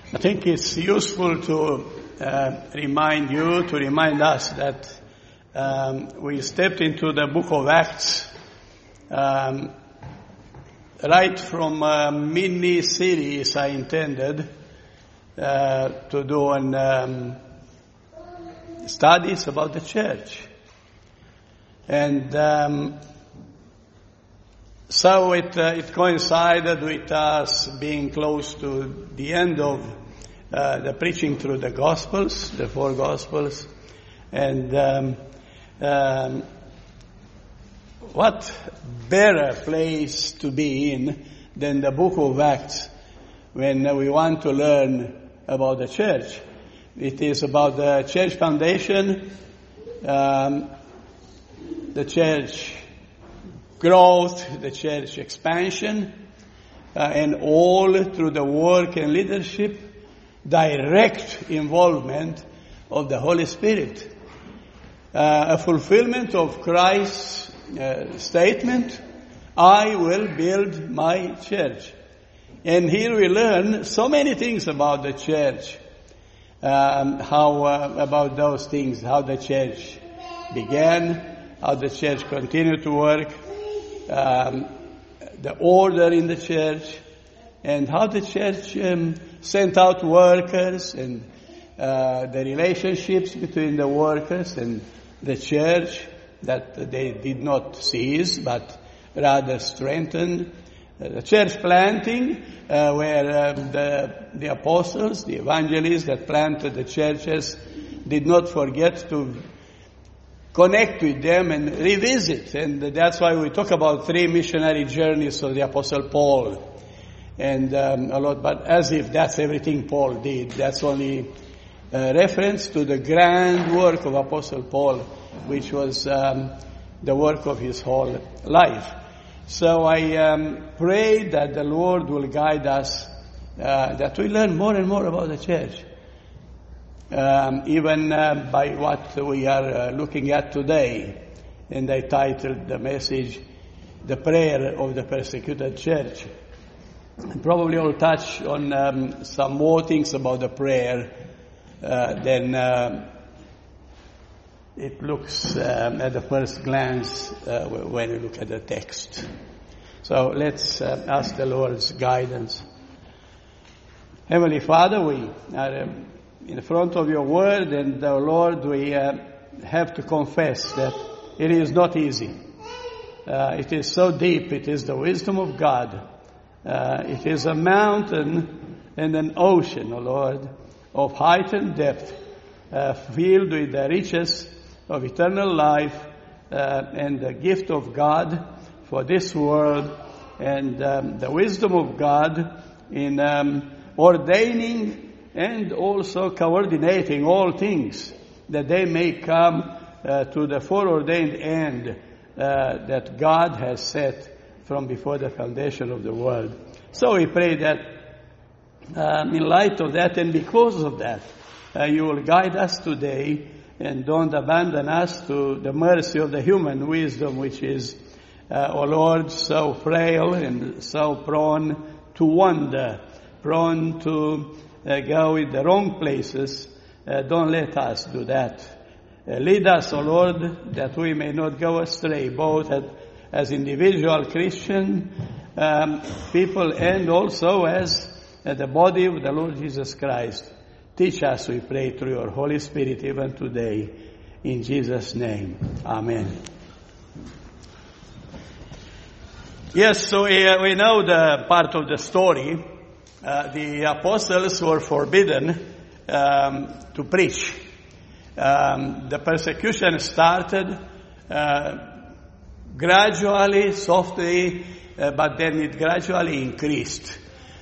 I think it's useful to remind us that we stepped into the book of Acts right from mini series I intended to do on studies about the church. And so it coincided with us being close to the end of the preaching through the Gospels, the four Gospels. And what better place to be in than the book of Acts when we want to learn about the church. It is about the church foundation, the church growth, the church expansion, and all through the work and leadership, direct involvement of the Holy Spirit. A fulfillment of Christ's statement, I will build my church. And here we learn so many things about the church, about those things, how the church began, how the church continued to work, the order in the church, and how the church sent out workers, and the relationships between the workers and the church that they did not cease, but rather strengthened. The church planting, where the apostles, the evangelists that planted the churches did not forget to connect with them and revisit. And that's why we talk about 3 missionary journeys of the Apostle Paul. And a lot, but as if that's everything Paul did. That's only reference to the grand work of Apostle Paul, which was the work of his whole life. So I pray that the Lord will guide us, that we learn more and more about the church. Even by what we are looking at today. And I titled the message, The Prayer of the Persecuted Church. And probably I'll touch on some more things about the prayer than it looks at the first glance when you look at the text. So let's ask the Lord's guidance. Heavenly Father, we are in front of your word, and Lord, we have to confess that it is not easy. It is so deep. It is the wisdom of God. It is a mountain and an ocean, O Lord, of height and depth, filled with the riches of eternal life and the gift of God for this world, and the wisdom of God in ordaining and also coordinating all things, that they may come to the foreordained end that God has set from before the foundation of the world. So we pray that in light of that and because of that, you will guide us today and don't abandon us to the mercy of the human wisdom, which is, O Lord, so frail and so prone to wander, prone to go in the wrong places. Don't let us do that. Lead us, O Lord, that we may not go astray, both as individual Christian people and also as the body of the Lord Jesus Christ. Teach us, we pray, through your Holy Spirit even today. In Jesus' name, amen. Yes, so we know the part of the story. The apostles were forbidden to preach. The persecution started gradually, softly, but then it gradually increased.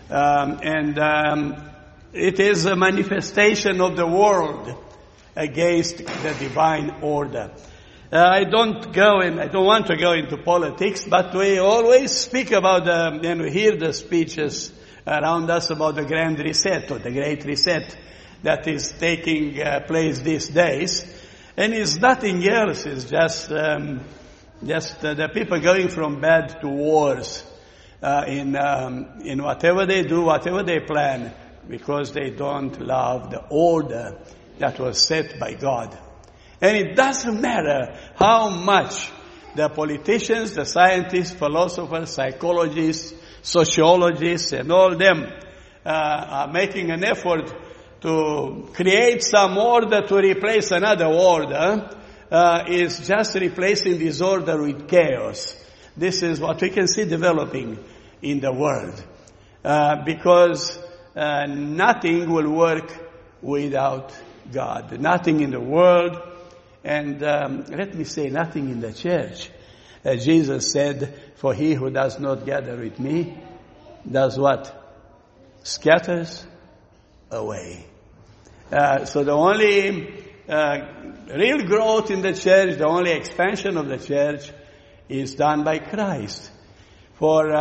It is a manifestation of the world against the divine order. I don't want to go into politics, but we always speak about and we hear the speeches around us about the Grand Reset or the Great Reset that is taking place these days. And it's nothing else. It's just the people going from bad to worse in whatever they do, whatever they plan. because they don't love the order that was set by God. And it doesn't matter how much the politicians, the scientists, philosophers, psychologists, sociologists, and all them are making an effort to create some order to replace another order, is just replacing disorder with chaos. This is what we can see developing in the world. Because nothing will work without God. Nothing in the world, and let me say, nothing in the church. Jesus said, for he who does not gather with me, does what? Scatters away. So the only real growth in the church, the only expansion of the church is done by Christ. For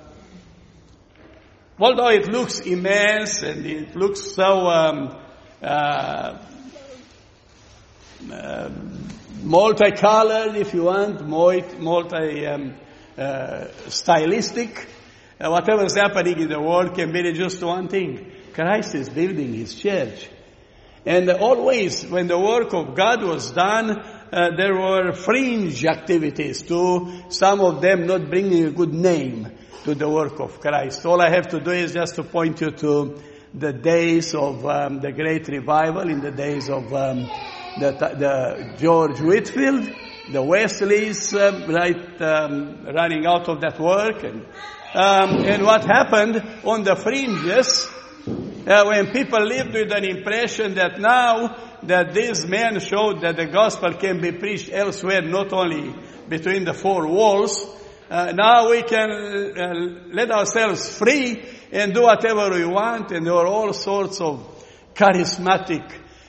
although it looks immense and it looks so multicolored, if you want, stylistic, whatever's happening in the world can be just one thing. Christ is building his church. And always, when the work of God was done, there were fringe activities too, some of them not bringing a good name to the work of Christ. All I have to do is just to point you to the days of the Great Revival, in the days of the George Whitefield, the Wesleys, running out of that work, and what happened on the fringes, when people lived with an impression that now that these men showed that the gospel can be preached elsewhere, not only between the four walls, now we can let ourselves free and do whatever we want, and there were all sorts of charismatic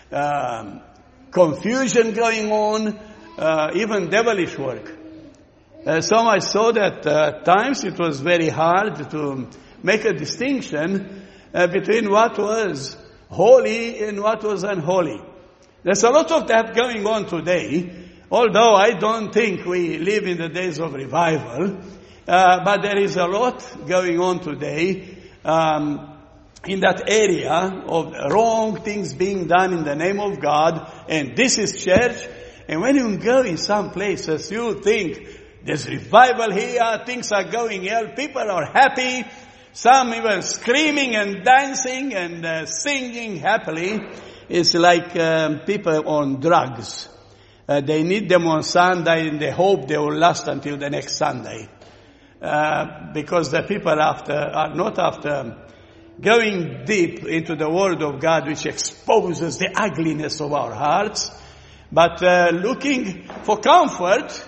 confusion going on, even devilish work. So much so that at times it was very hard to make a distinction between what was holy and what was unholy. There's a lot of that going on today, although I don't think we live in the days of revival, but there is a lot going on today in that area of wrong things being done in the name of God, and this is church. And when you go in some places, you think there's revival here, things are going well, people are happy, some even screaming and dancing and singing happily. It's like people on drugs. They need them on Sunday and they hope they will last until the next Sunday. Because the people are not after going deep into the Word of God, which exposes the ugliness of our hearts, but looking for comfort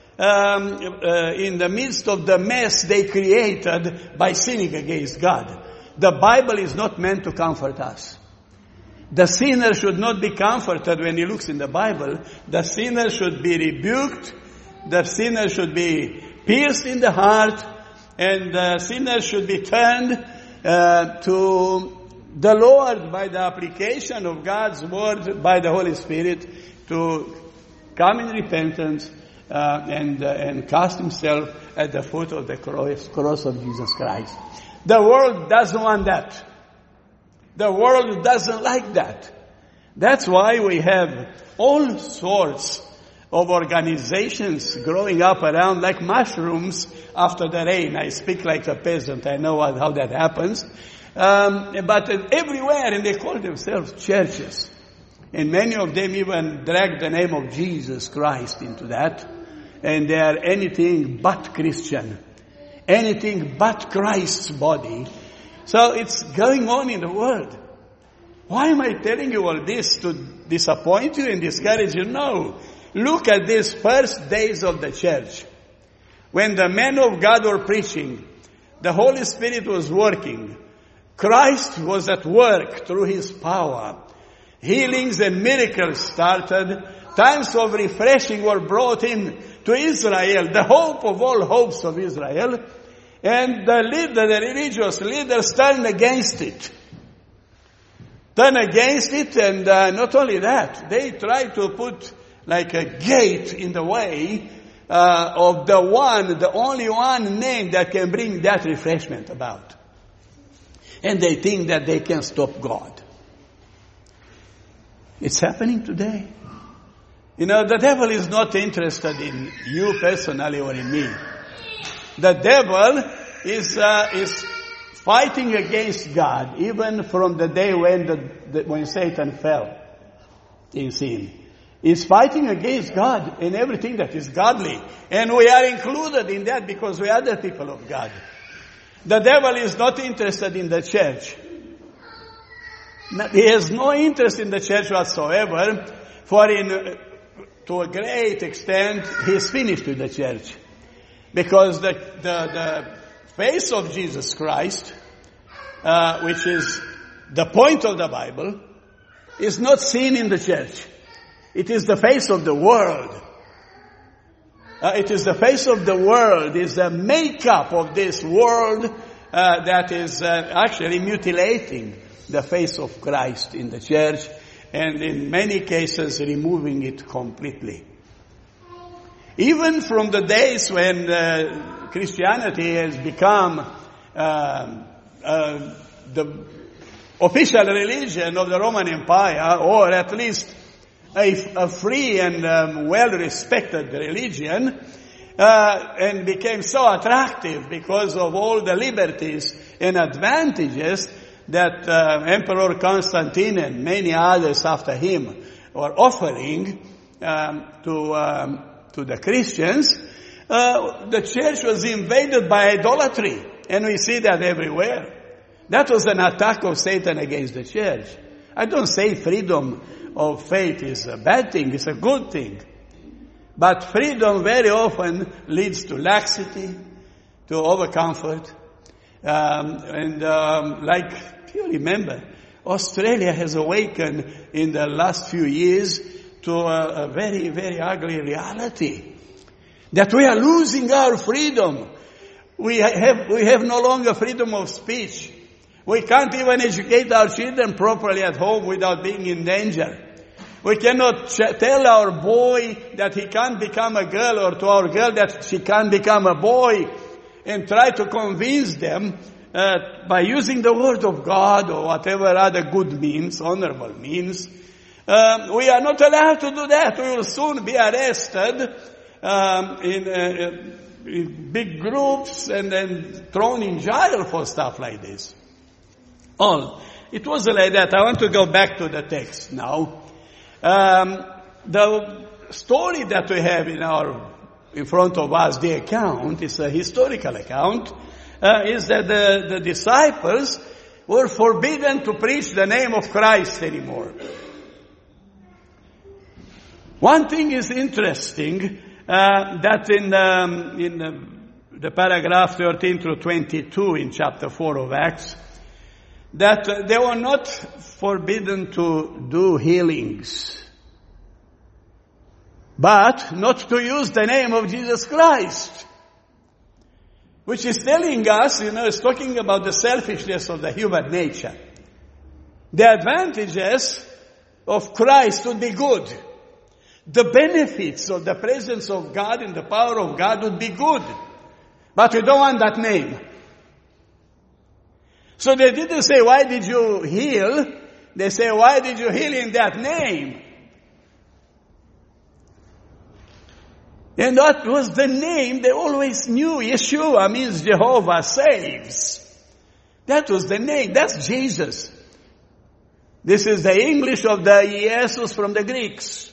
in the midst of the mess they created by sinning against God. The Bible is not meant to comfort us. The sinner should not be comforted when he looks in the Bible. The sinner should be rebuked. The sinner should be pierced in the heart. And the sinner should be turned to the Lord by the application of God's Word by the Holy Spirit to come in repentance and cast himself at the foot of the cross of Jesus Christ. The world doesn't want that. The world doesn't like that. That's why we have all sorts of organizations growing up around like mushrooms after the rain. I speak like a peasant. I know how that happens. But everywhere, and they call themselves churches. And many of them even drag the name of Jesus Christ into that. And they are anything but Christian. Anything but Christ's body. So it's going on in the world. Why am I telling you all this? To disappoint you and discourage you? No. Look at these first days of the church. When the men of God were preaching, the Holy Spirit was working. Christ was at work through his power. Healings and miracles started. Times of refreshing were brought in to Israel, the hope of all hopes of Israel. And the religious leaders turned against it. And not only that, they tried to put like a gate in the way of the only one name that can bring that refreshment about. And they think that they can stop God. It's happening today. You know, the devil is not interested in you personally or in me. The devil is fighting against God, even from the day when Satan fell in sin. He's fighting against God in everything that is godly. And we are included in that because we are the people of God. The devil is not interested in the church. He has no interest in the church whatsoever, for to a great extent, he's finished with the church. Because the face of Jesus Christ, which is the point of the Bible, is not seen in the church. It is the face of the world. It is the face of the world, is the makeup of this world that is actually mutilating the face of Christ in the church, and in many cases removing it completely. Even from the days when Christianity has become the official religion of the Roman Empire, or at least a free and well-respected religion, and became so attractive because of all the liberties and advantages that Emperor Constantine and many others after him were offering to the Christians, the church was invaded by idolatry, and we see that everywhere. That was an attack of Satan against the church. I don't say freedom of faith is a bad thing, it's a good thing. But freedom very often leads to laxity, to overcomfort. Like you remember, Australia has awakened in the last few years to a very, very ugly reality. That we are losing our freedom. We have no longer freedom of speech. We can't even educate our children properly at home without being in danger. We cannot tell our boy that he can't become a girl, or to our girl that she can't become a boy, and try to convince them by using the word of God or whatever other good means, honorable means. We are not allowed to do that. We will soon be arrested in big groups and then thrown in jail for stuff like this. It wasn't like that. I want to go back to the text now. The story that we have in front of us, the account, is a historical account, is that the disciples were forbidden to preach the name of Christ anymore. One thing is interesting, that in the paragraph 13 through 22 in chapter 4 of Acts, that they were not forbidden to do healings, but not to use the name of Jesus Christ, which is telling us, it's talking about the selfishness of the human nature. The advantages of Christ would be good. The benefits of the presence of God and the power of God would be good. But we don't want that name. So they didn't say, why did you heal? They say, why did you heal in that name? And that was the name they always knew. Yeshua means Jehovah saves. That was the name. That's Jesus. This is the English of the Jesus from the Greeks.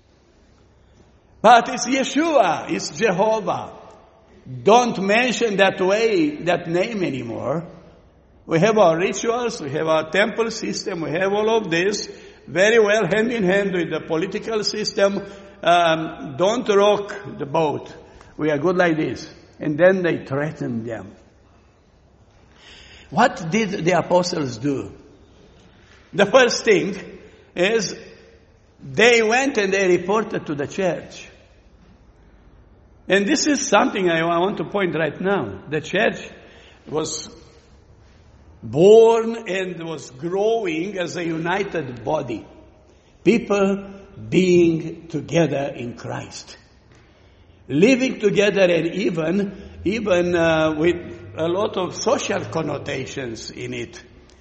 But it's Yeshua. It's Jehovah. Don't mention that name anymore. We have our rituals, we have our temple system, we have all of this very well hand in hand with the political system. Don't rock the boat. We are good like this. And then they threatened them. What did the apostles do? The first thing is they went and they reported to the church. And this is something I want to point right now. The church was born and was growing as a united body. People being together in Christ. Living together, and even with a lot of social connotations in it.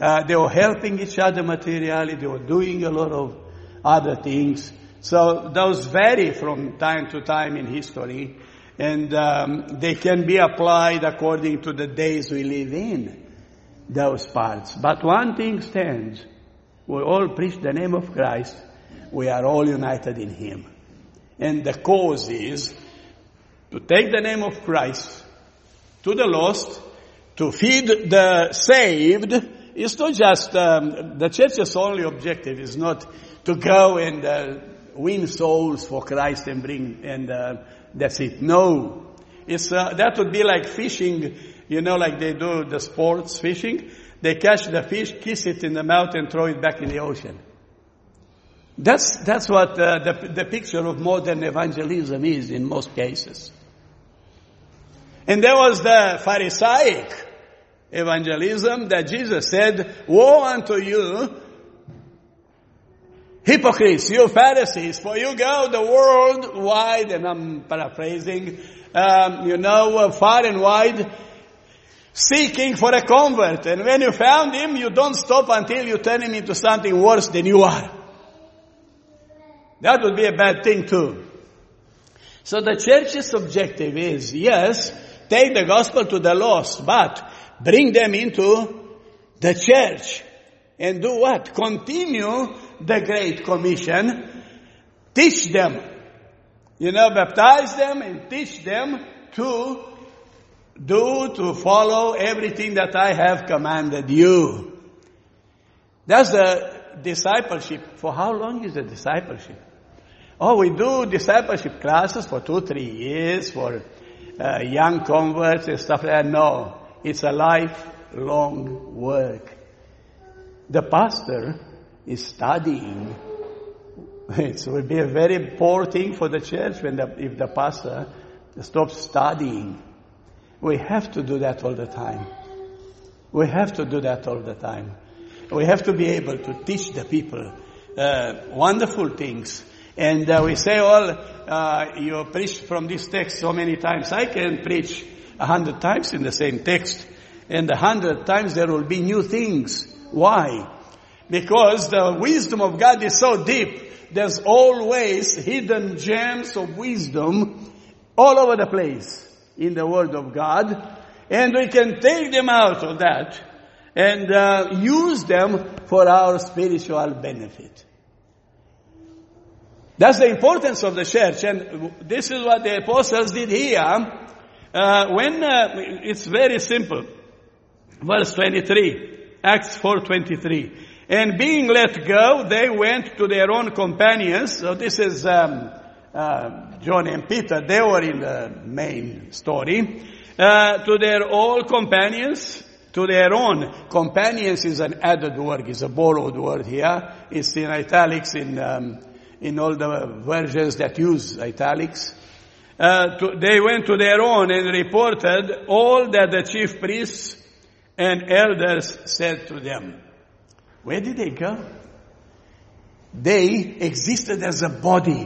They were helping each other materially. They were doing a lot of other things. So those vary from time to time in history. And they can be applied according to the days we live in, those parts. But one thing stands. We all preach the name of Christ. We are all united in Him. And the cause is to take the name of Christ to the lost, to feed the saved. It's not just, the church's only objective is not to go and win souls for Christ and bring, and that's it. No. It's, that would be like fishing, like they do the sports fishing. They catch the fish, kiss it in the mouth and throw it back in the ocean. That's what the picture of modern evangelism is in most cases. And there was the Pharisaic evangelism that Jesus said, "Woe unto you, hypocrites, you Pharisees, for you go the world wide," and I'm paraphrasing, far and wide, seeking for a convert. And when you found him, you don't stop until you turn him into something worse than you are. That would be a bad thing too. So the church's objective is, yes, take the gospel to the lost, but bring them into the church. And do what? Continue the Great Commission. Teach them. Baptize them and teach them to follow everything that I have commanded you. That's the discipleship. For how long is the discipleship? Oh, we do discipleship classes for 2-3 years for young converts and stuff like that. No, it's a lifelong work. The pastor is studying. It would be a very poor thing for the church if the pastor stops studying. We have to do that all the time. We have to do that all the time. We have to be able to teach the people wonderful things. And we say, you preach from this text so many times. I can preach 100 times in the same text. And 100 times there will be new things. Why? Because the wisdom of God is so deep. There's always hidden gems of wisdom all over the place in the Word of God. And we can take them out of that and use them for our spiritual benefit. That's the importance of the church. And this is what the apostles did here. It's very simple. Verse 23. Acts 4:23. And being let go, they went to their own companions. So this is John and Peter. They were in the main story. To their own companions. To their own. Companions is an added word. It's a borrowed word here. It's in italics in all the versions that use italics. They went to their own and reported all that the chief priests and elders said to them. Where did they go? They existed as a body.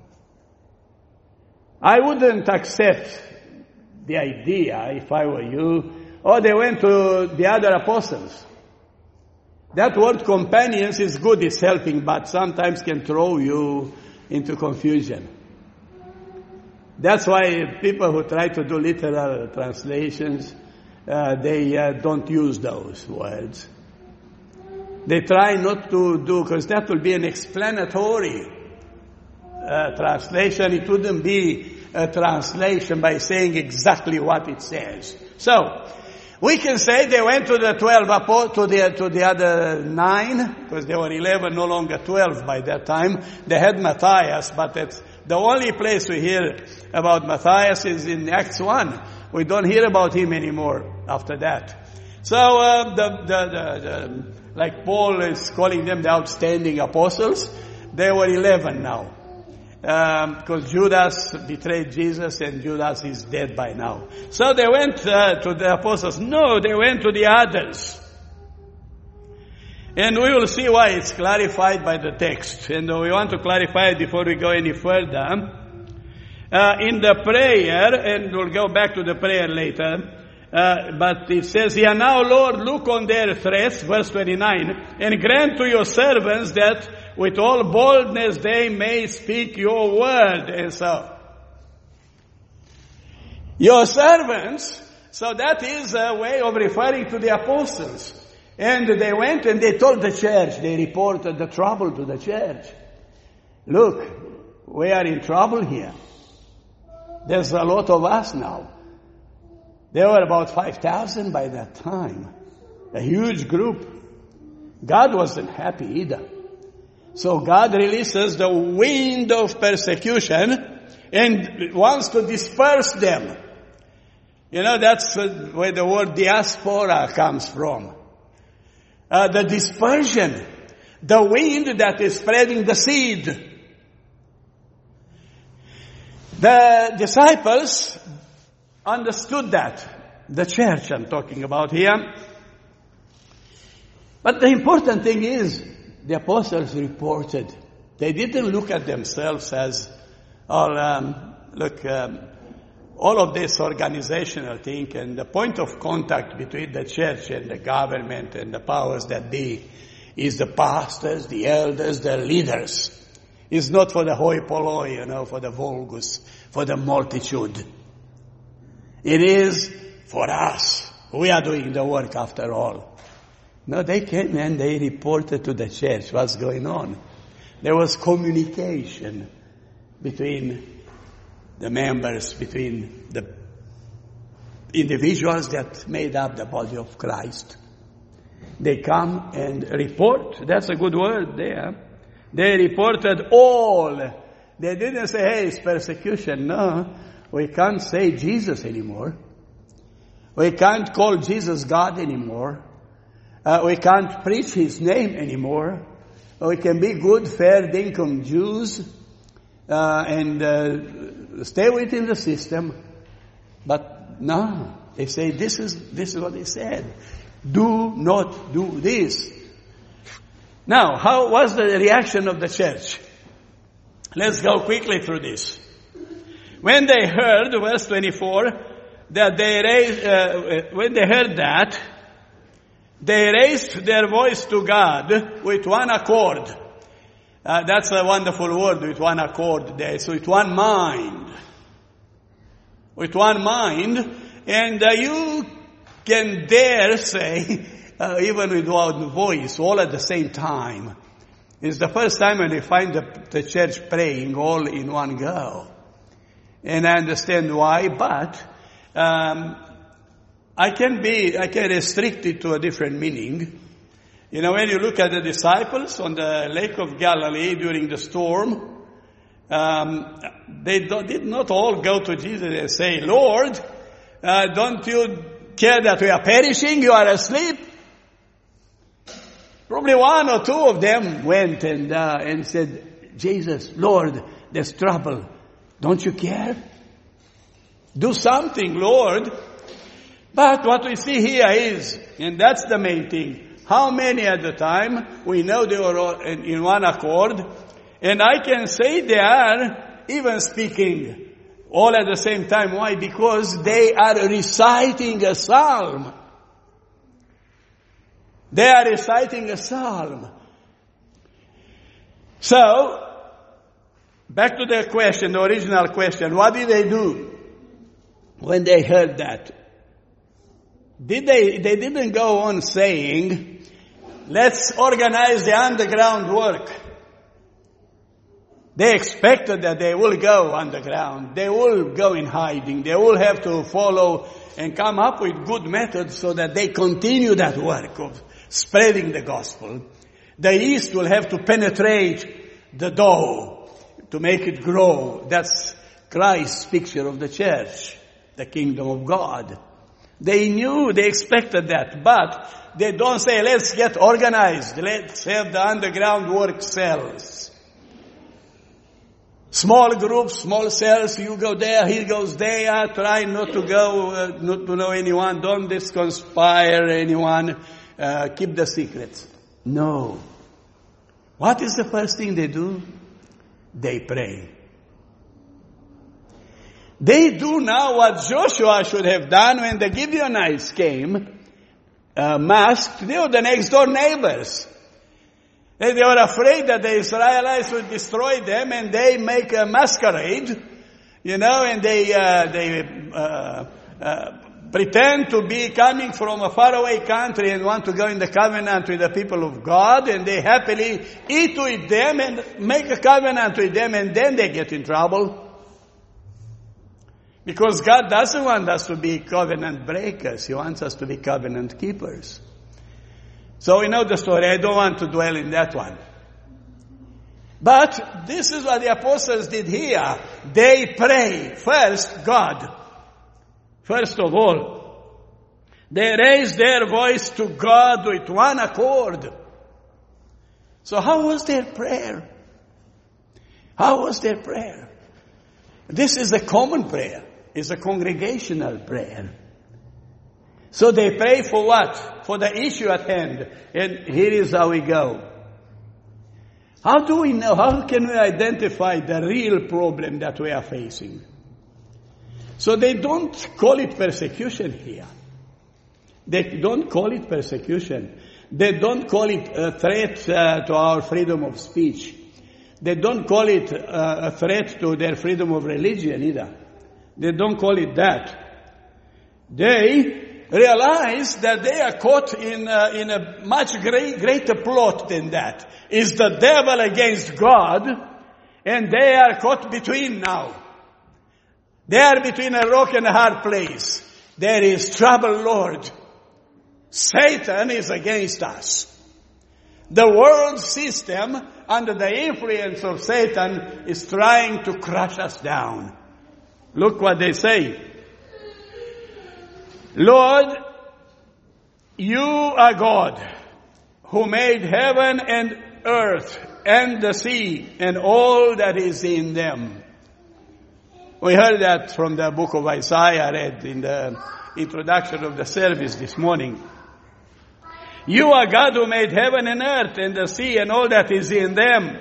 I wouldn't accept the idea if I were you. Or they went to the other apostles. That word companions is good, it's helping, but sometimes can throw you into confusion. That's why people who try to do literal translations, they don't use those words. They try not to do, because that will be an explanatory translation. It wouldn't be a translation by saying exactly what it says. So, we can say they went to the 12 to the other 9, because they were 11, no longer 12 by that time. They had Matthias, but that's the only place we hear about Matthias is in Acts 1. We don't hear about him anymore after that. So like Paul is calling them the outstanding apostles, they were 11 now. Because Judas betrayed Jesus and Judas is dead by now. So they went to the apostles. No, they went to the others. And we will see why it's clarified by the text. And we want to clarify it before we go any further. In the prayer, and we'll go back to the prayer later, But it says here, now Lord, look on their threats, verse 29, and grant to your servants that with all boldness they may speak your word. And so, your servants, so that is a way of referring to the apostles. And they went and they told the church, they reported the trouble to the church. Look, we are in trouble here. There's a lot of us now. There were about 5,000 by that time. A huge group. God wasn't happy either. So God releases the wind of persecution and wants to disperse them. You know, that's where the word diaspora comes from. The dispersion. The wind that is spreading the seed. The disciples understood that. The church I'm talking about here. But the important thing is, the apostles reported. They didn't look at themselves as, all of this organizational thing and the point of contact between the church and the government and the powers that be is the pastors, the elders, the leaders. It's not for the hoi polloi, for the vulgus, for the multitude. It is for us. We are doing the work after all. No, they came and they reported to the church what's going on. There was communication between the members, between the individuals that made up the body of Christ. They come and report. That's a good word there. They reported all. They didn't say, hey, it's persecution. No, we can't say Jesus anymore. We can't call Jesus God anymore. We can't preach His name anymore. We can be good, fair dinkum Jews and stay within the system. But no, they say this is what they said. Do not do this. Now, how was the reaction of the church? Let's go quickly through this. When they heard, verse 24, that when they heard that, they raised their voice to God with one accord. That's a wonderful word, with one accord there. So with one mind. With one mind. And you can dare say, even without voice, all at the same time. It's the first time when we find the church praying all in one go. And I understand why, but I can restrict it to a different meaning. When you look at the disciples on the Lake of Galilee during the storm, they did not all go to Jesus and say, Lord, don't you care that we are perishing? You are asleep? Probably one or two of them went and said, Jesus, Lord, there's trouble. Don't you care? Do something, Lord. But what we see here is, and that's the main thing, how many at the time, we know they were all in one accord, and I can say they are even speaking all at the same time. Why? Because they are reciting a psalm. They are reciting a psalm. So, back to the question, the original question. What did they do when they heard that? They didn't go on saying, let's organize the underground work. They expected that they will go underground. They will go in hiding. They will have to follow and come up with good methods so that they continue that work of spreading the gospel. The yeast will have to penetrate the dough to make it grow. That's Christ's picture of the church, the kingdom of God. They knew, they expected that, but they don't say, let's get organized. Let's have the underground work cells. Small groups, small cells, you go there, he goes there, try not to go, not to know anyone, don't conspire anyone, keep the secrets. No. What is the first thing they do? They pray. They do now what Joshua should have done when the Gibeonites came, masked. They were the next door neighbors. And they were afraid that the Israelites would destroy them, and they make a masquerade, and they pretend to be coming from a faraway country and want to go in the covenant with the people of God, and they happily eat with them and make a covenant with them, and then they get in trouble. Because God doesn't want us to be covenant breakers. He wants us to be covenant keepers. So we know the story. I don't want to dwell in that one. But this is what the apostles did here. They pray first God. First of all, they raised their voice to God with one accord. So how was their prayer? How was their prayer? This is a common prayer. It's a congregational prayer. So they pray for what? For the issue at hand. And here is how we go. How do we know? How can we identify the real problem that we are facing? So they don't call it persecution here. They don't call it persecution. They don't call it a threat to our freedom of speech. They don't call it a threat to their freedom of religion either. They don't call it that. They realize that they are caught in a much greater plot than that. It's the devil against God, and they are caught between now. They are between a rock and a hard place. There is trouble, Lord. Satan is against us. The world system, under the influence of Satan, is trying to crush us down. Look what they say. Lord, you are God, who made heaven and earth and the sea and all that is in them. We heard that from the book of Isaiah, read in the introduction of the service this morning. You are God who made heaven and earth and the sea and all that is in them.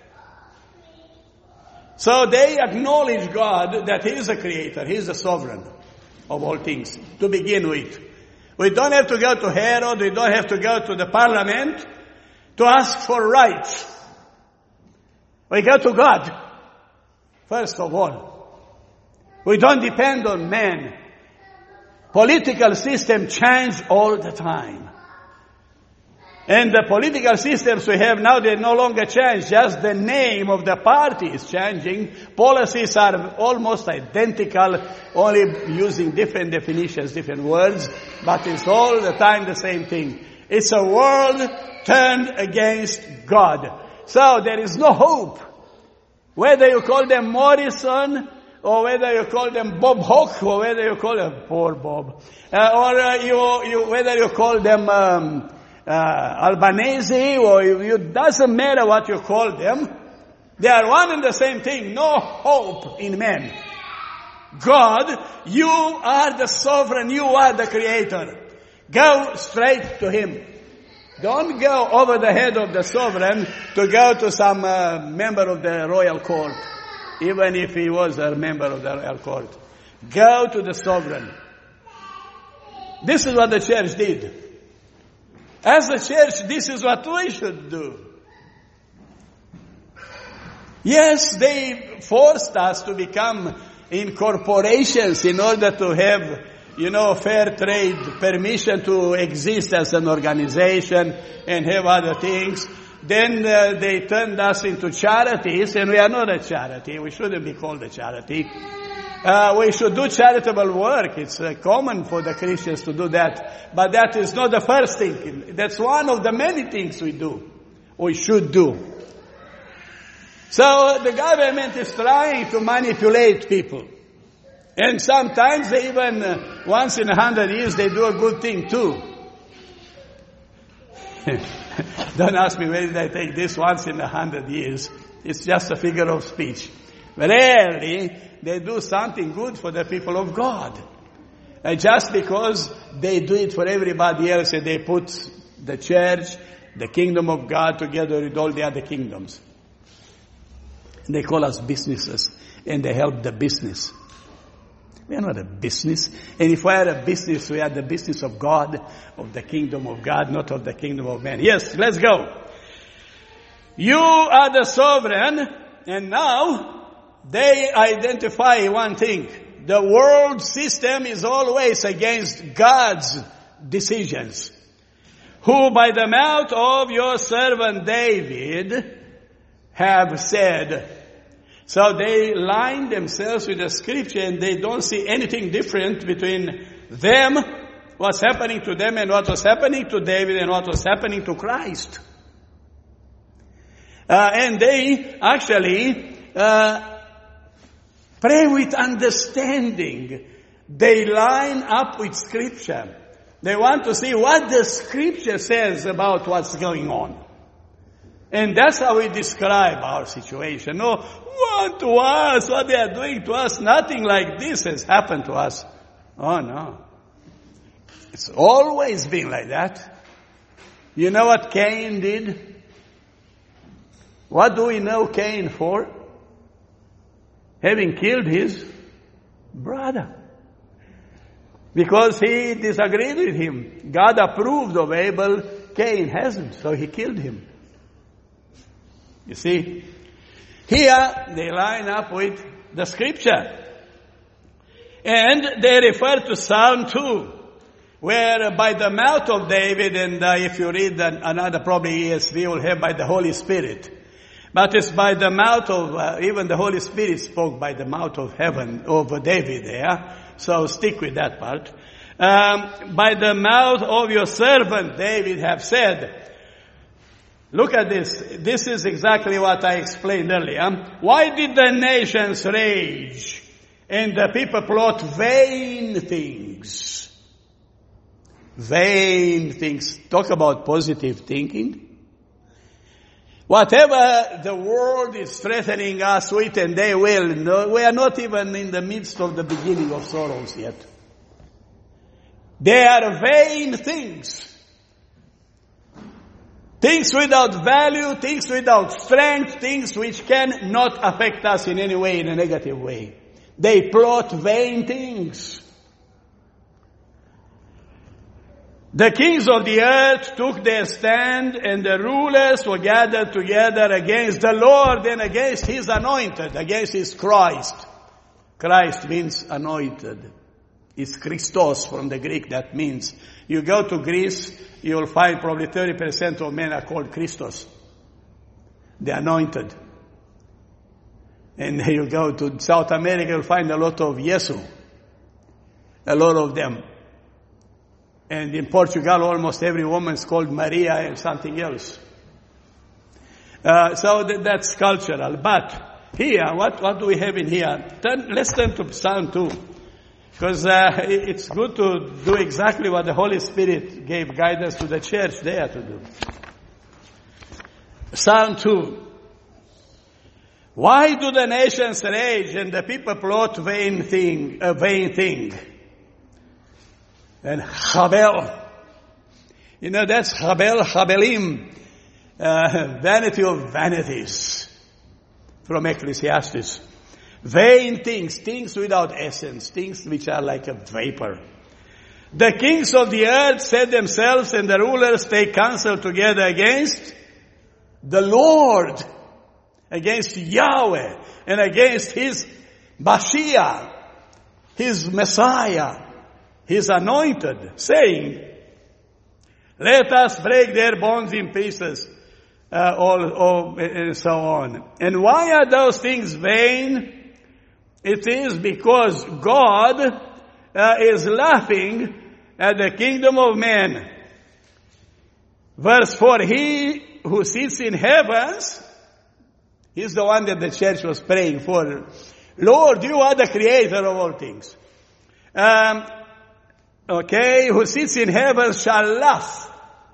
So they acknowledge God that He is the creator, He is the sovereign of all things, to begin with. We don't have to go to Herod, we don't have to go to the parliament to ask for rights. We go to God, first of all. We don't depend on man. Political system change all the time. And the political systems we have now, they no longer change. Just the name of the party is changing. Policies are almost identical, only using different definitions, different words. But it's all the time the same thing. It's a world turned against God. So there is no hope. Whether you call them Morrison, or whether you call them Bob Hawke, or whether you call them poor Bob, whether you call them Albanese, or it doesn't matter what you call them. They are one and the same thing. No hope in man. God, you are the sovereign. You are the creator. Go straight to Him. Don't go over the head of the sovereign to go to some member of the royal court, even if he was a member of the royal court. Go to the sovereign. This is what the church did. As a church, this is what we should do. Yes, they forced us to become in corporations in order to have, fair trade, permission to exist as an organization and have other things. Then they turned us into charities, and we are not a charity. We shouldn't be called a charity. We should do charitable work. It's common for the Christians to do that. But that is not the first thing. That's one of the many things we do. We should do. So the government is trying to manipulate people. And sometimes they even, once in 100 years, they do a good thing too. Don't ask me where did I take this once in 100 years. It's just a figure of speech. Rarely they do something good for the people of God. Just because they do it for everybody else and they put the church, the kingdom of God together with all the other kingdoms. They call us businesses and they help the business. We are not a business. And if we are a business, we are the business of God, of the kingdom of God, not of the kingdom of man. Yes, let's go. You are the sovereign, and now they identify one thing. The world system is always against God's decisions. Who by the mouth of your servant David have said. So they line themselves with the scripture and they don't see anything different between them, what's happening to them and what was happening to David and what was happening to Christ. And they actually pray with understanding. They line up with scripture. They want to see what the scripture says about what's going on. And that's how we describe our situation. No, what to us, what they are doing to us, nothing like this has happened to us. Oh no. It's always been like that. You know what Cain did? What do we know Cain for? Having killed his brother. Because he disagreed with him. God approved of Abel, Cain hasn't, so he killed him. You see? Here they line up with the scripture. And they refer to Psalm 2, where by the mouth of David, and if you read another probably ESV, will have by the Holy Spirit. But it's by the mouth of, even the Holy Spirit spoke by the mouth of heaven over David there. So stick with that part. By the mouth of your servant David have said. Look at this. This is exactly what I explained earlier. Why did the nations rage and the people plot vain things? Vain things. Talk about positive thinking. Whatever the world is threatening us with, and they will, no, we are not even in the midst of the beginning of sorrows yet. They are vain things. Things without value, things without strength, things which cannot affect us in any way, in a negative way. They plot vain things. The kings of the earth took their stand, and the rulers were gathered together against the Lord and against His anointed, against His Christ. Christ means anointed. It's Christos from the Greek. That means you go to Greece, you'll find probably 30% of men are called Christos. The anointed. And you go to South America, you'll find a lot of Yesu. A lot of them. And in Portugal, almost every woman is called Maria and something else. So that's cultural. But here, what do we have in here? Let's turn to Psalm 2. Because it's good to do exactly what the Holy Spirit gave guidance to the church there to do. Psalm 2. Why do the nations rage and the people plot vain thing? And Chabel. You know, that's Chabel, Chabelim. Vanity of vanities. From Ecclesiastes. Vain things, things without essence, things which are like a vapor. The kings of the earth set themselves and the rulers take counsel together against the Lord, against Yahweh, and against His Mashiach, His Messiah, His anointed, saying, let us break their bonds in pieces, and so on. And why are those things vain? It is because God is laughing at the kingdom of man. Verse 4, He who sits in heavens, He's the one that the church was praying for. Lord, you are the creator of all things. Who sits in heaven shall laugh.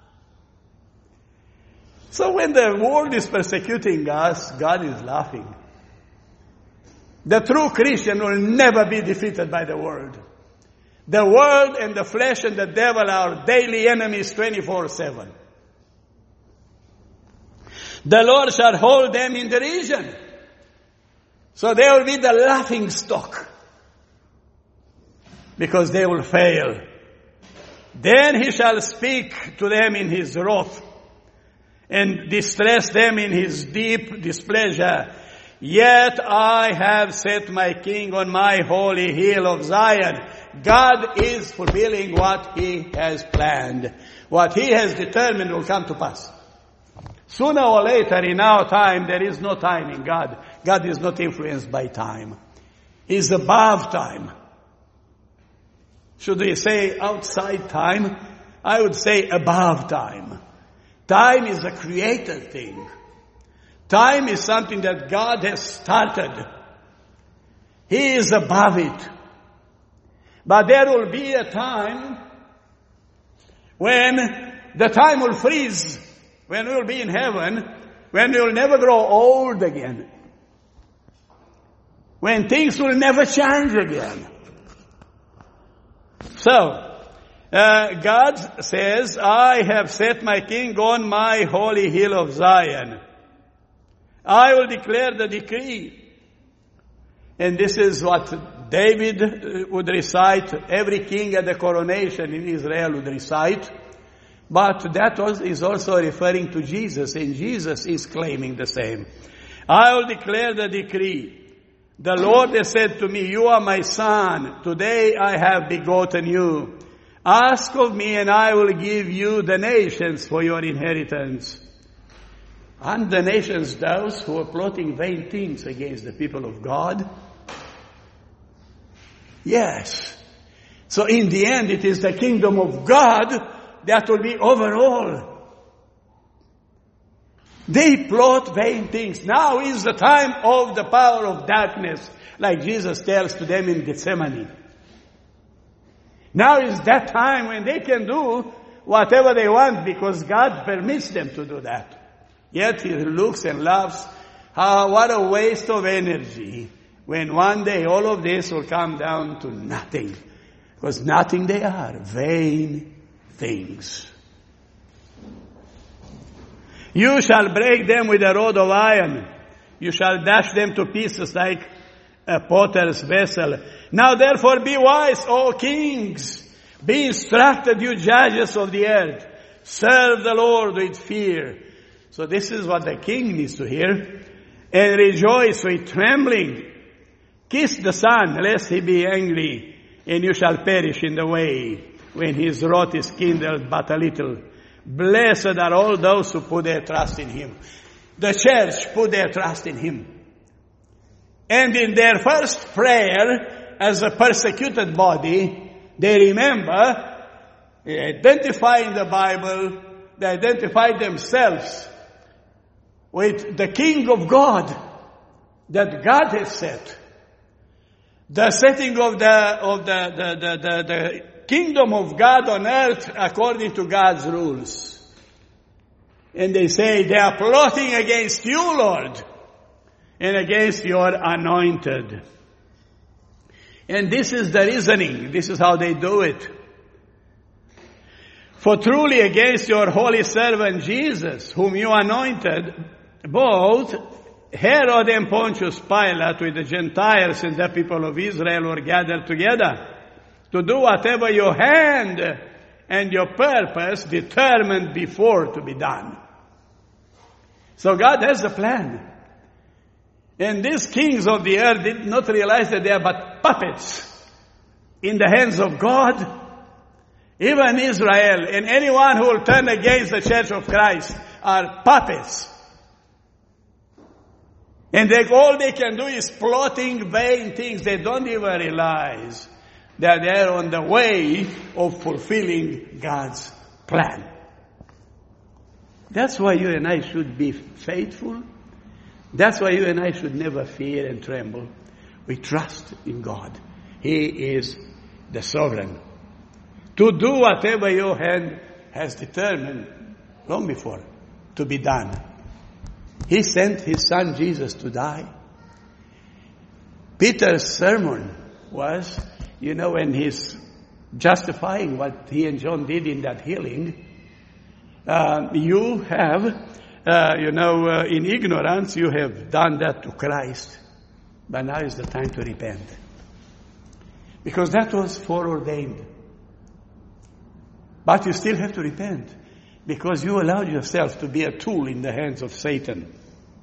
So when the world is persecuting us, God is laughing. The true Christian will never be defeated by the world. The world and the flesh and the devil are daily enemies 24/7. The Lord shall hold them in derision. So they will be the laughing stock. because they will fail. Then he shall speak to them in his wrath, and distress them in his deep displeasure. Yet I have set my king on my holy hill of Zion. God is fulfilling what he has planned. What he has determined will come to pass. Sooner or later in our time, there is no time in God. God is not influenced by time. He's above time. Should we say outside time? I would say above time. Time is a created thing. Time is something that God has started. He is above it. But there will be a time when the time will freeze, when we will be in heaven, when we will never grow old again, when things will never change again. So, God says, I have set my king on my holy hill of Zion. I will declare the decree. And this is what David would recite. Every king at the coronation in Israel would recite. But that is also referring to Jesus. And Jesus is claiming the same. I will declare the decree. The Lord has said to me, you are my son. Today I have begotten you. Ask of me and I will give you the nations for your inheritance. And the nations, those who are plotting vain things against the people of God? Yes. So in the end, it is the kingdom of God that will be over all. They plot vain things. Now is the time of the power of darkness, like Jesus tells to them in Gethsemane. Now is that time when they can do whatever they want because God permits them to do that. Yet he looks and laughs, what a waste of energy, when one day all of this will come down to nothing. Because nothing they are, vain things. You shall break them with a rod of iron. You shall dash them to pieces like a potter's vessel. Now therefore be wise, O kings. Be instructed, you judges of the earth. Serve the Lord with fear. So this is what the king needs to hear. And rejoice with trembling. Kiss the Son, lest he be angry, and you shall perish in the way, when his wrath is kindled but a little. Blessed are all those who put their trust in him. The church put their trust in him. And in their first prayer, as a persecuted body, they remember, they identify in the Bible, they identify themselves with the King of God that God has set. The setting of the kingdom of God on earth according to God's rules. And they say they are plotting against you, Lord, and against your anointed. And this is the reasoning. This is how they do it. For truly against your holy servant Jesus, whom you anointed, both Herod and Pontius Pilate with the Gentiles and the people of Israel were gathered together to do whatever your hand and your purpose determined before to be done. So God has a plan. And these kings of the earth did not realize that they are but puppets in the hands of God. Even Israel and anyone who will turn against the Church of Christ are puppets. And all they can do is plotting vain things. They don't even realize that they're on the way of fulfilling God's plan. That's why you and I should be faithful. That's why you and I should never fear and tremble. We trust in God. He is the sovereign. To do whatever your hand has determined long before to be done. He sent his son Jesus to die. Peter's sermon was, when he's justifying what he and John did in that healing, you have, in ignorance, you have done that to Christ. But now is the time to repent. because that was foreordained. But you still have to repent, because you allowed yourself to be a tool in the hands of Satan.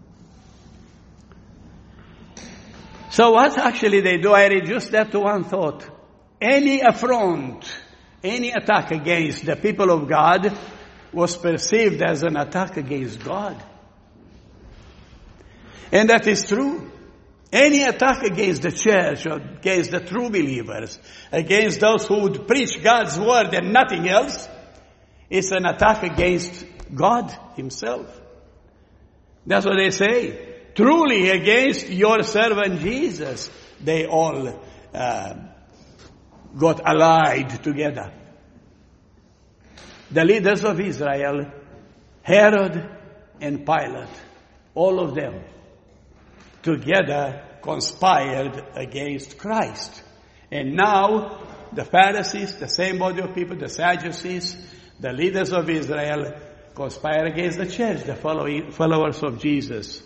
So what actually they do, I reduce that to one thought. Any affront, any attack against the people of God was perceived as an attack against God. And that is true. Any attack against the church, or against the true believers, against those who would preach God's word and nothing else, is an attack against God himself. That's what they say. Truly against your servant Jesus, they all got allied together. The leaders of Israel, Herod and Pilate, all of them together conspired against Christ. And now the Pharisees, the same body of people, the Sadducees, the leaders of Israel conspire against the church, the followers of Jesus.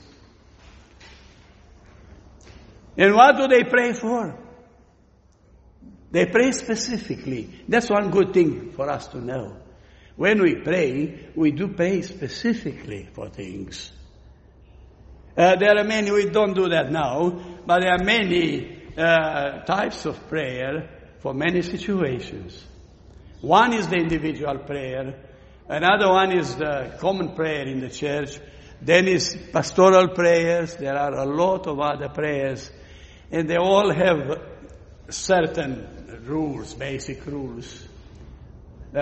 And what do they pray for? They pray specifically. That's one good thing for us to know. When we do pray specifically for things. There are many, we don't do that now, but there are many types of prayer for many situations. One is the individual prayer. Another one is the common prayer in the church. Then is pastoral prayers. There are a lot of other prayers. And they all have certain rules, basic rules. We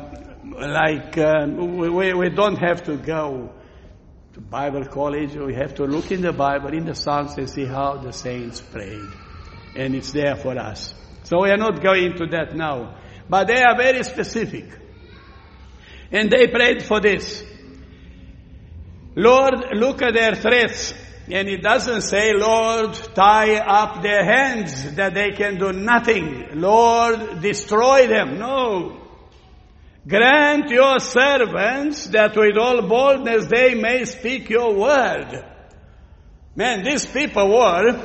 don't have to go to Bible college. We have to look in the Bible, in the Psalms, and see how the saints prayed. And it's there for us. So we are not going into that now. But they are very specific. And they prayed for this. Lord, look at their threats. And it doesn't say, Lord, tie up their hands that they can do nothing. Lord, destroy them. No. Grant your servants that with all boldness they may speak your word. Man, these people were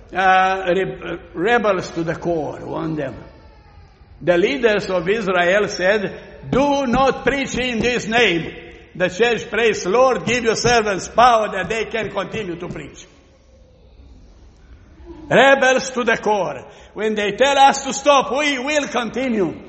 rebels to the core, one of them. The leaders of Israel said, do not preach in this name. The church prays, Lord, give your servants power that they can continue to preach. Rebels to the core. When they tell us to stop, we will continue.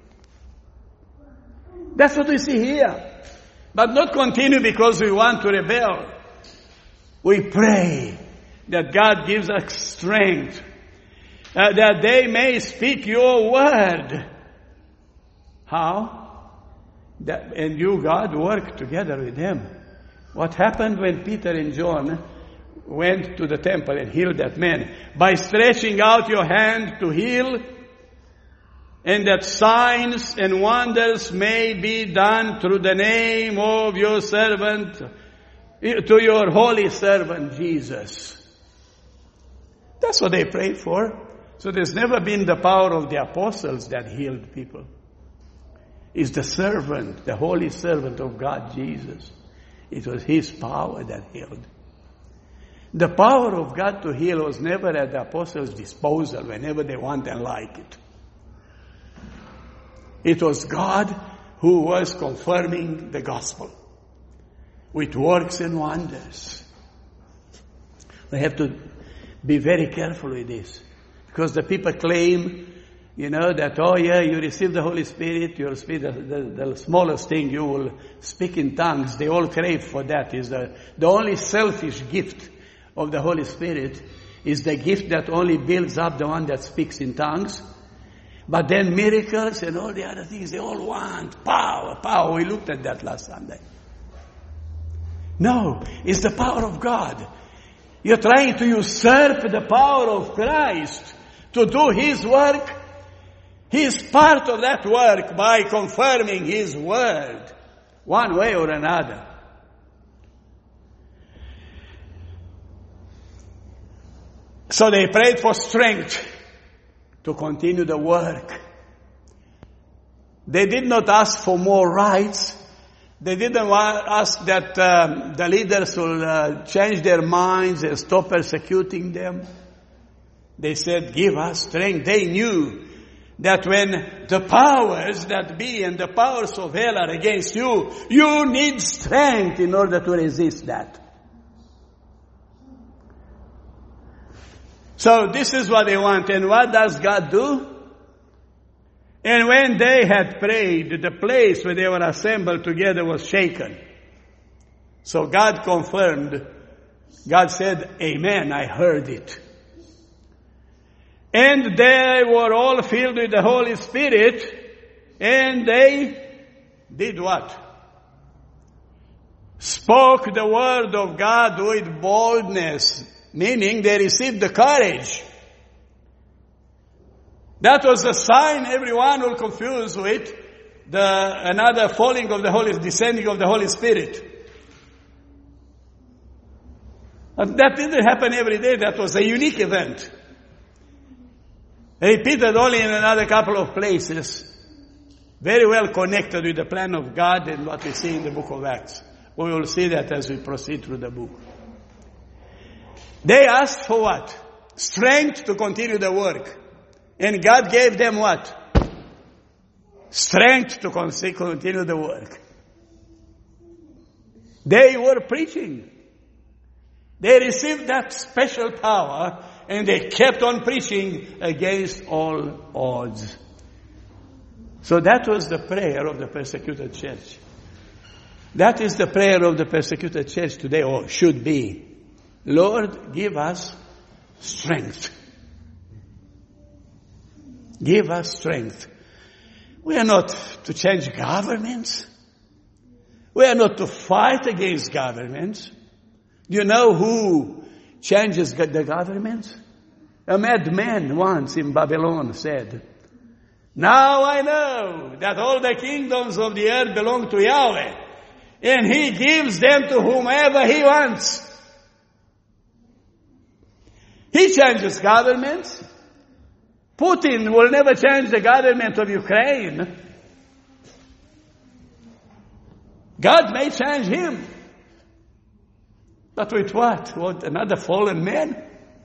That's what we see here. But not continue because we want to rebel. We pray that God gives us strength, that they may speak your word. How? And you, God, work together with them. What happened when Peter and John went to the temple and healed that man? By stretching out your hand to heal, and that signs and wonders may be done through the name of your servant, to your holy servant Jesus. That's what they prayed for. So there's never been the power of the apostles that healed people. It's the servant, the holy servant of God, Jesus. It was his power that healed. The power of God to heal was never at the apostles' disposal whenever they want and like it. It was God who was confirming the gospel with works and wonders. We have to be very careful with this, because the people claim, that, you receive the Holy Spirit, you'll speak the smallest thing, you will speak in tongues. They all crave for that. Is the only selfish gift of the Holy Spirit is the gift that only builds up the one that speaks in tongues. But then miracles and all the other things, they all want power. We looked at that last Sunday. No, it's the power of God. You're trying to usurp the power of Christ to do his work. He is part of that work by confirming his word, one way or another. So they prayed for strength to continue the work. They did not ask for more rights. They didn't ask that the leaders will change their minds and stop persecuting them. They said, give us strength. They knew that when the powers that be and the powers of hell are against you, you need strength in order to resist that. So this is what they want. And what does God do? And when they had prayed, the place where they were assembled together was shaken. So God confirmed. God said, Amen, I heard it. And they were all filled with the Holy Spirit, and they did what? Spoke the word of God with boldness, meaning they received the courage. That was a sign everyone will confuse with another falling of the descending of the Holy Spirit. And that didn't happen every day. That was a unique event. Repeated only in another couple of places. Very well connected with the plan of God and what we see in the book of Acts. We will see that as we proceed through the book. They asked for what? Strength to continue the work. And God gave them what? Strength to continue the work. They were preaching. They received that special power and they kept on preaching against all odds. So that was the prayer of the persecuted church. That is the prayer of the persecuted church today, or should be. Lord, give us strength. Give us strength. We are not to change governments. We are not to fight against governments. Do you know who changes the government? A madman once in Babylon said, now I know that all the kingdoms of the earth belong to Yahweh, and He gives them to whomever He wants. He changes governments. Putin will never change the government of Ukraine. God may change him. But with what? What, another fallen man?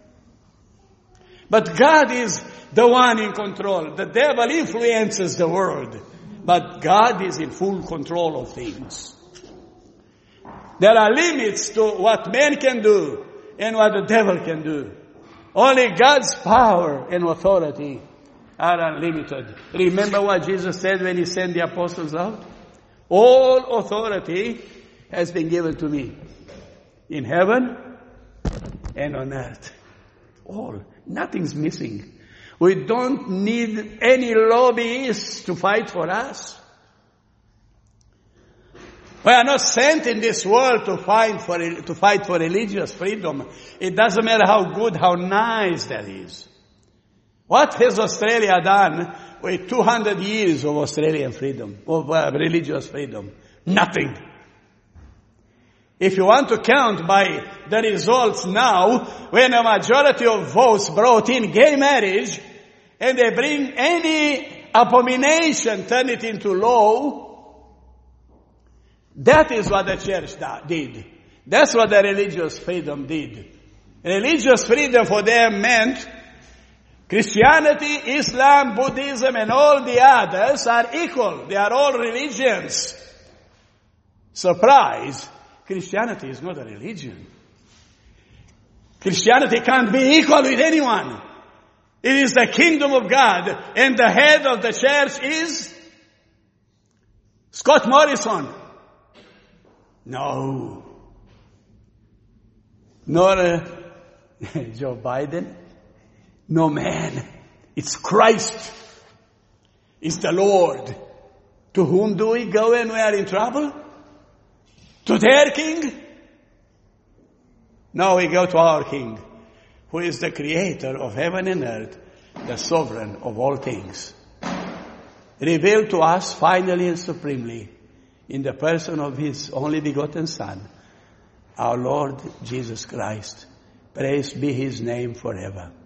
But God is the one in control. The devil influences the world. But God is in full control of things. There are limits to what man can do and what the devil can do. Only God's power and authority are unlimited. Remember what Jesus said when He sent the apostles out? All authority has been given to me. In heaven and on earth. All. Nothing's missing. We don't need any lobbyists to fight for us. We are not sent in this world to fight for religious freedom. It doesn't matter how good, how nice that is. What has Australia done with 200 years of Australian freedom, of religious freedom? Nothing. If you want to count by the results now, when a majority of votes brought in gay marriage, and they bring any abomination, turn it into law, that is what the church did. That's what the religious freedom did. Religious freedom for them meant Christianity, Islam, Buddhism, and all the others are equal. They are all religions. Surprise! Christianity is not a religion. Christianity can't be equal with anyone. It is the kingdom of God, and the head of the church is Scott Morrison. No. Nor Joe Biden. No man. It's Christ. It's the Lord. To whom do we go when we are in trouble? To their king? No, we go to our King, who is the creator of heaven and earth, the sovereign of all things. Revealed to us finally and supremely in the person of His only begotten Son, our Lord Jesus Christ. Praise be His name forever.